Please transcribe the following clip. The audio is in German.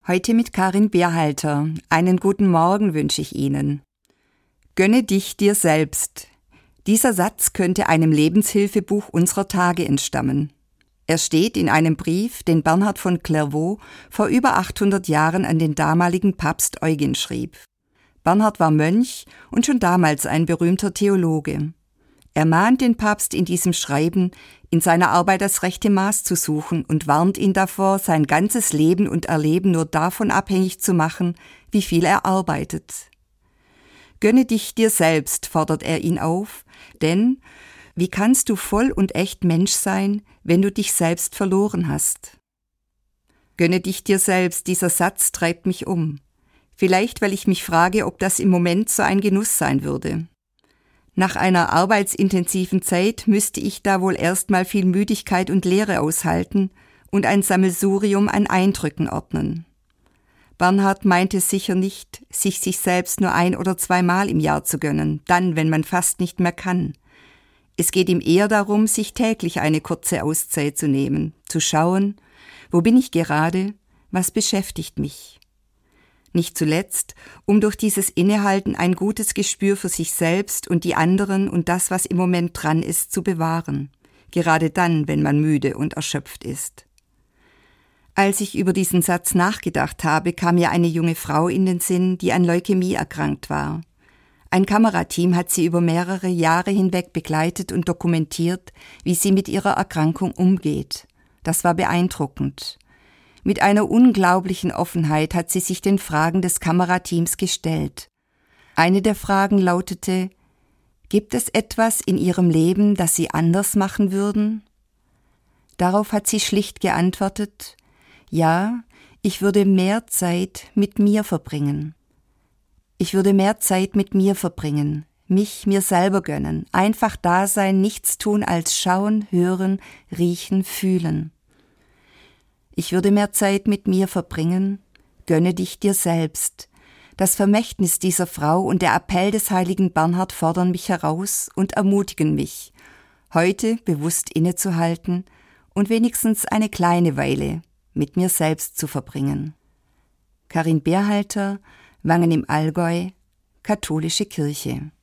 Heute mit Karin Berhalter. Einen guten Morgen wünsche ich Ihnen. Gönne dich dir selbst. Dieser Satz könnte einem Lebenshilfebuch unserer Tage entstammen. Er steht in einem Brief, den Bernhard von Clairvaux vor über 800 Jahren an den damaligen Papst Eugen schrieb. Bernhard war Mönch und schon damals ein berühmter Theologe. Er mahnt den Papst in diesem Schreiben, in seiner Arbeit das rechte Maß zu suchen und warnt ihn davor, sein ganzes Leben und Erleben nur davon abhängig zu machen, wie viel er arbeitet. Gönne dich dir selbst, fordert er ihn auf, denn wie kannst du voll und echt Mensch sein, wenn du dich selbst verloren hast? Gönne dich dir selbst, dieser Satz treibt mich um. Vielleicht, weil ich mich frage, ob das im Moment so ein Genuss sein würde. Nach einer arbeitsintensiven Zeit müsste ich da wohl erstmal viel Müdigkeit und Leere aushalten und ein Sammelsurium an Eindrücken ordnen. Bernhard meinte sicher nicht, sich selbst nur 1- oder 2-mal im Jahr zu gönnen, dann, wenn man fast nicht mehr kann. Es geht ihm eher darum, sich täglich eine kurze Auszeit zu nehmen, zu schauen, wo bin ich gerade, was beschäftigt mich. Nicht zuletzt, um durch dieses Innehalten ein gutes Gespür für sich selbst und die anderen und das, was im Moment dran ist, zu bewahren. Gerade dann, wenn man müde und erschöpft ist. Als ich über diesen Satz nachgedacht habe, kam mir eine junge Frau in den Sinn, die an Leukämie erkrankt war. Ein Kamerateam hat sie über mehrere Jahre hinweg begleitet und dokumentiert, wie sie mit ihrer Erkrankung umgeht. Das war beeindruckend. Mit einer unglaublichen Offenheit hat sie sich den Fragen des Kamerateams gestellt. Eine der Fragen lautete: Gibt es etwas in Ihrem Leben, das Sie anders machen würden? Darauf hat sie schlicht geantwortet: Ja, ich würde mehr Zeit mit mir verbringen. Ich würde mehr Zeit mit mir verbringen, mich mir selber gönnen, einfach da sein, nichts tun als schauen, hören, riechen, fühlen. Ich würde mehr Zeit mit mir verbringen, gönne dich dir selbst. Das Vermächtnis dieser Frau und der Appell des heiligen Bernhard fordern mich heraus und ermutigen mich, heute bewusst innezuhalten und wenigstens eine kleine Weile mit mir selbst zu verbringen. Karin Berhalter, Wangen im Allgäu, Katholische Kirche.